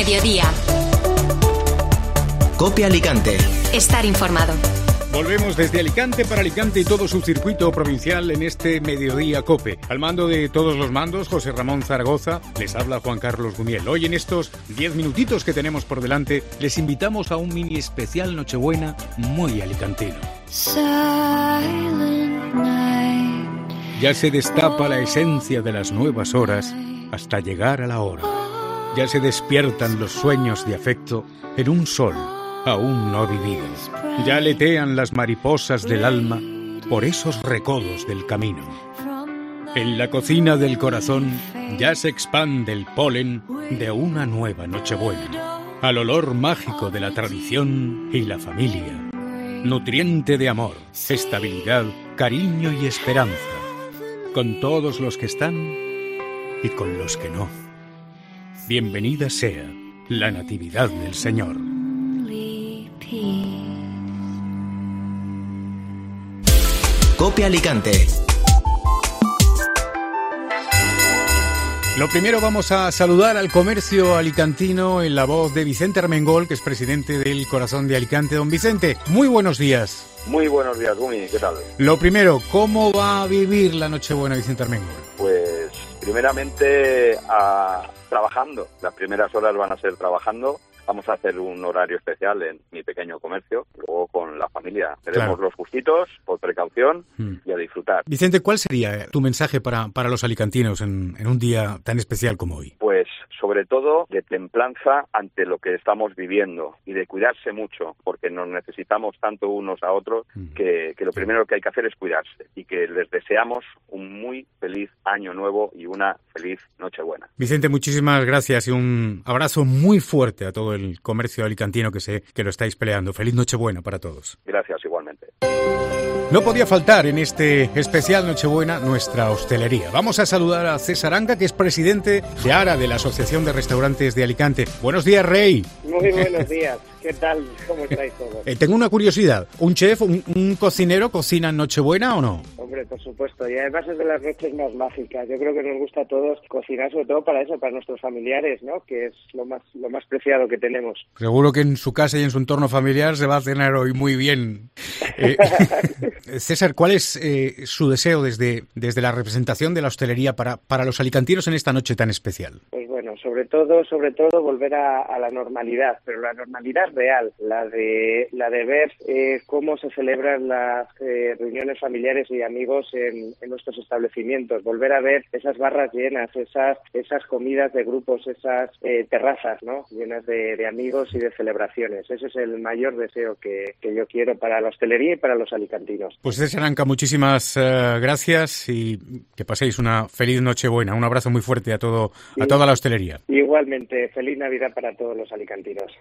Mediodía. COPE Alicante. Estar informado. Volvemos desde Alicante para Alicante y todo su circuito provincial en este Mediodía COPE. Al mando de todos los mandos, José Ramón Zaragoza, les habla Juan Carlos Gumiel. Hoy en estos 10 minutitos que tenemos por delante, les invitamos a un mini especial Nochebuena muy alicantino. Ya se destapa la esencia de las nuevas horas hasta llegar a la hora. Ya se despiertan los sueños de afecto en un sol aún no vivido. Ya aletean las mariposas del alma por esos recodos del camino. En la cocina del corazón ya se expande el polen de una nueva Nochebuena, al olor mágico de la tradición y la familia, nutriente de amor, estabilidad, cariño y esperanza, con todos los que están y con los que no. Bienvenida sea la Natividad del Señor. COPE Alicante. Lo primero, vamos a saludar al comercio alicantino en la voz de Vicente Armengol, que es presidente del Corazón de Alicante. Don Vicente, muy buenos días. Muy buenos días, Gumi, ¿qué tal? Lo primero, ¿cómo va a vivir la Nochebuena, Vicente Armengol? Pues primeramente trabajando. Las primeras horas van a ser trabajando. Vamos a hacer un horario especial en mi pequeño comercio, luego con la familia. Tenemos los gustitos, por precaución, y a disfrutar. Vicente, ¿cuál sería tu mensaje para los alicantinos en un día tan especial como hoy? Pues sobre todo de templanza ante lo que estamos viviendo y de cuidarse mucho, porque nos necesitamos tanto unos a otros que lo primero que hay que hacer es cuidarse, y que les deseamos un muy feliz año nuevo y una feliz Nochebuena. Vicente, muchísimas gracias y un abrazo muy fuerte a todo el comercio alicantino que sé que lo estáis peleando. Feliz Nochebuena para todos. Gracias, igualmente. No podía faltar en este especial Nochebuena nuestra hostelería. Vamos a saludar a César Anca, que es presidente de ARA, de la Asociación de Restaurantes de Alicante. Buenos días, Rey. Muy buenos días. ¿Qué tal? ¿Cómo estáis todos? Tengo una curiosidad. ¿Un chef, un cocinero cocina en Nochebuena o no? Hombre, por supuesto. Y además es de las noches más mágicas. Yo creo que nos gusta a todos cocinar, sobre todo para eso, para nuestros familiares, ¿no? Que es lo más preciado que tenemos. Seguro que en su casa y en su entorno familiar se va a cenar hoy muy bien. César, ¿cuál es su deseo desde la representación de la hostelería para los alicantinos en esta noche tan especial? Pues bueno, sobre todo volver a la normalidad, pero la normalidad real, la de ver cómo se celebran las reuniones familiares y amigos en nuestros establecimientos, volver a ver esas barras llenas, esas comidas de grupos, esas terrazas, ¿no? Llenas de amigos y de celebraciones. Ese es el mayor deseo que yo quiero para la hostelería y para los alicantinos. Pues César Anca, muchísimas gracias y que paséis una feliz Nochebuena. Un abrazo muy fuerte a toda la hostelería. Igualmente, feliz Navidad para todos los alicantinos.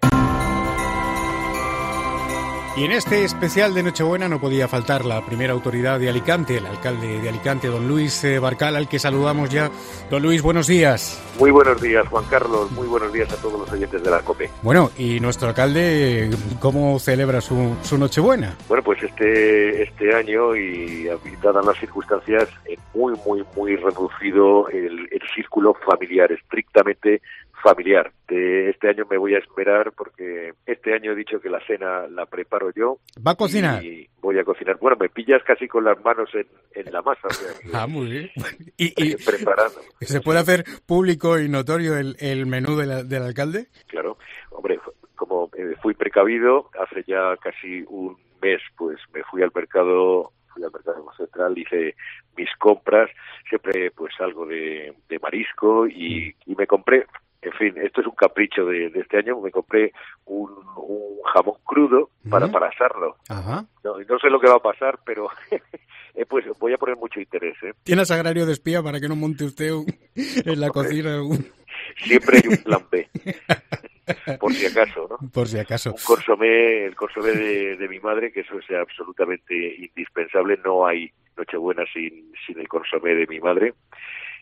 Y en este especial de Nochebuena no podía faltar la primera autoridad de Alicante, el alcalde de Alicante, don Luis Barcal, al que saludamos ya. Don Luis, buenos días. Muy buenos días, Juan Carlos. Muy buenos días a todos los oyentes de la COPE. Bueno, y nuestro alcalde, ¿cómo celebra su Nochebuena? Bueno, pues este año, y dadas las circunstancias, muy reducido el círculo familiar, estrictamente familiar. Este año me voy a esperar porque este año he dicho que la cena la preparo yo. ¿Va a cocinar? Y voy a cocinar. Bueno, me pillas casi con las manos en la masa. O sea, muy bien. Y preparando. ¿Se puede hacer público y notorio el menú del alcalde? Claro. Hombre, como fui precavido, hace ya casi un mes, pues me fui al mercado central, hice mis compras, siempre pues algo de marisco y me compré. En fin, esto es un capricho de este año. Me compré un jamón crudo para asarlo. Ajá. No sé lo que va a pasar, pero pues voy a poner mucho interés. ¿Tienes agrario de espía para que no monte usted en la cocina? Siempre hay un plan B. Por si acaso, ¿no? Por si acaso. El consomé de mi madre, que eso es absolutamente indispensable. No hay Nochebuena sin el consomé de mi madre.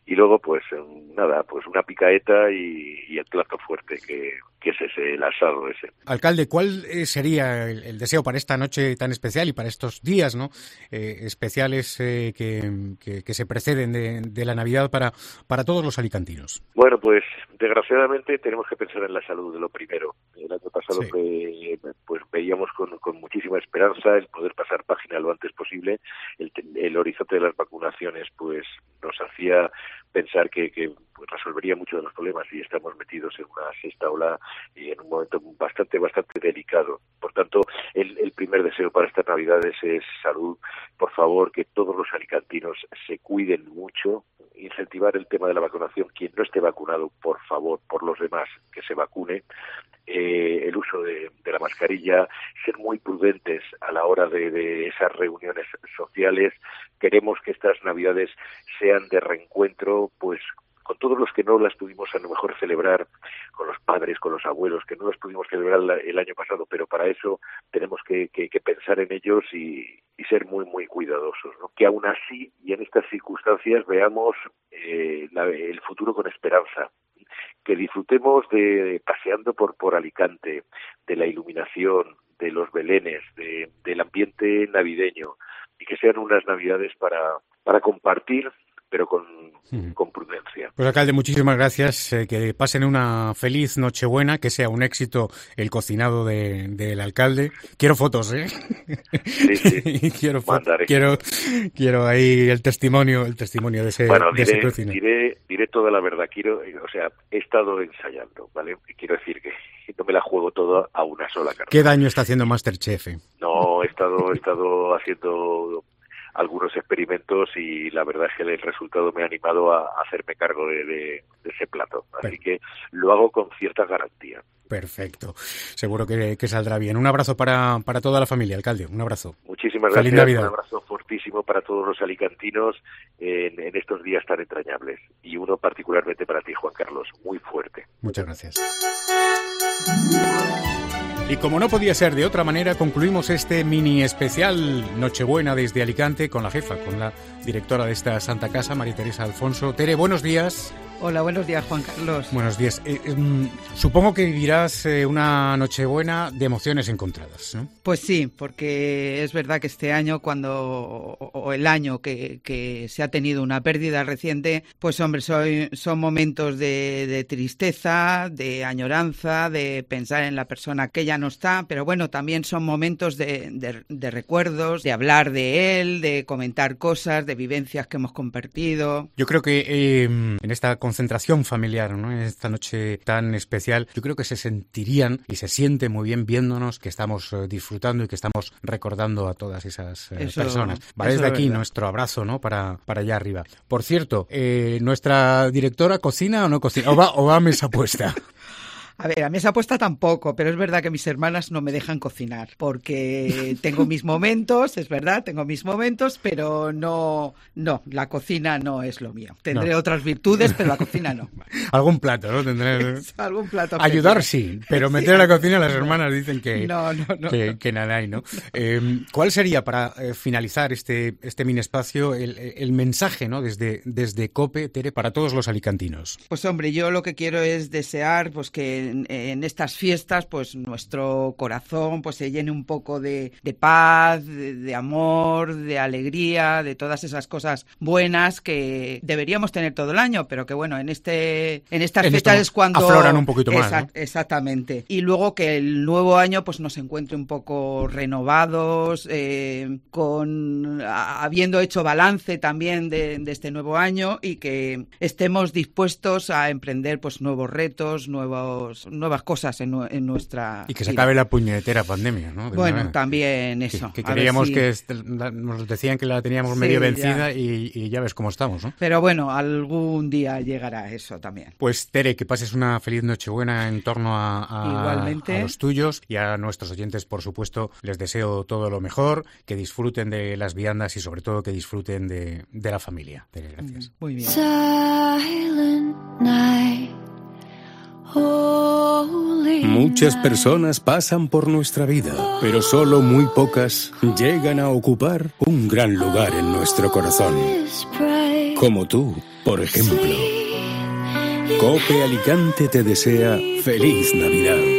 y luego pues nada, pues una picaeta y el plato fuerte que es ese, el asado ese. Alcalde, ¿cuál sería el deseo para esta noche tan especial y para estos días, ¿no? Especiales que se preceden de la Navidad para todos los alicantinos? Bueno, pues desgraciadamente tenemos que pensar en la salud de lo primero. El año pasado pues veíamos con muchísima esperanza el poder pasar página lo antes posible. El horizonte de las vacunaciones pues nos hacía pensar que pues resolvería muchos de los problemas, y estamos metidos en una sexta ola y en un momento bastante delicado. Por tanto, el primer deseo para estas Navidades es salud. Por favor, que todos los alicantinos se cuiden mucho, incentivar el tema de la vacunación. Quien no esté vacunado, por favor, por los demás, que se vacune. El uso de la mascarilla, ser muy prudentes a la hora de esas reuniones sociales. Queremos que estas Navidades sean de reencuentro, pues con todos los que no las pudimos a lo mejor celebrar, con los padres, con los abuelos, que no las pudimos celebrar el año pasado, pero para eso tenemos que pensar en ellos y ser muy cuidadosos, ¿no? Que aún así y en estas circunstancias veamos el futuro con esperanza, que disfrutemos de paseando por Alicante, de la iluminación, de los belenes, del ambiente navideño, y que sean unas Navidades para compartir, pero con prudencia. Pues alcalde, muchísimas gracias, que pasen una feliz Nochebuena, que sea un éxito el cocinado del alcalde. Quiero fotos, ¿eh? Sí. quiero ahí el testimonio de ese cocinado. Diré toda la verdad. He estado ensayando, ¿vale? Quiero decir que no me la juego todo a una sola carta. ¿Qué daño está haciendo MasterChef? No, he estado haciendo algunos experimentos y la verdad es que el resultado me ha animado a hacerme cargo de ese plato. Así que lo hago con cierta garantía. Perfecto. Seguro que saldrá bien. Un abrazo para toda la familia, alcalde. Un abrazo. Muchísimas Feliz gracias. Navidad. Un abrazo fortísimo para todos los alicantinos en estos días tan entrañables. Y uno particularmente para ti, Juan Carlos. Muy fuerte. Muchas gracias. Y como no podía ser de otra manera, concluimos este mini especial Nochebuena desde Alicante con la jefa, con la directora de esta Santa Casa, María Teresa Alfonso. Tere, buenos días. Hola, buenos días, Juan Carlos. Buenos días. Supongo que vivirás una Nochebuena de emociones encontradas, ¿no? Pues sí, porque es verdad que este año, o el año que se ha tenido una pérdida reciente, pues hombre, son momentos de tristeza, de añoranza, de pensar en la persona que ya no está, pero bueno, también son momentos de recuerdos, de hablar de él, de comentar cosas, de vivencias que hemos compartido. Yo creo que en esta concentración familiar, ¿no? En esta noche tan especial, yo creo que se sentirían y se siente muy bien viéndonos que estamos disfrutando y que estamos recordando a todas esas personas. Va desde aquí nuestro abrazo, ¿no? Para allá arriba. Por cierto, ¿nuestra directora cocina o no cocina? ¿O va a mesa puesta? A ver, a mesa puesta tampoco, pero es verdad que mis hermanas no me dejan cocinar, porque tengo mis momentos, es verdad, pero no, la cocina no es lo mío. Tendré otras virtudes, pero la cocina no. Algún plato, ¿no? Tendré algún plato. Ayudar sí, pero meter a la cocina las hermanas dicen que no. Que nada hay, ¿no? ¿Cuál sería, para finalizar este mini espacio, el mensaje, ¿no? Desde COPE, Tere, para todos los alicantinos? Pues hombre, yo lo que quiero es desear pues que en estas fiestas pues nuestro corazón pues se llene un poco de paz, de amor, de alegría, de todas esas cosas buenas que deberíamos tener todo el año, pero que bueno, en estas fechas es cuando afloran un poquito más, ¿no? Exactamente. Y luego que el nuevo año pues nos encuentre un poco renovados, habiendo hecho balance también de este nuevo año, y que estemos dispuestos a emprender pues nuevos retos, nuevas cosas en nuestra y que se acabe la puñetera pandemia, ¿no? Bueno, también eso. Que creíamos que nos decían que la teníamos medio vencida y ya ves cómo estamos, ¿no? Pero bueno, algún día llegará eso también. Pues Tere, que pases una feliz Nochebuena en torno a los tuyos, y a nuestros oyentes, por supuesto, les deseo todo lo mejor, que disfruten de las viandas y sobre todo que disfruten de la familia. Tere, gracias. Muy bien. Silent night. Muchas personas pasan por nuestra vida, pero solo muy pocas llegan a ocupar un gran lugar en nuestro corazón. Como tú, por ejemplo. COPE Alicante te desea feliz Navidad.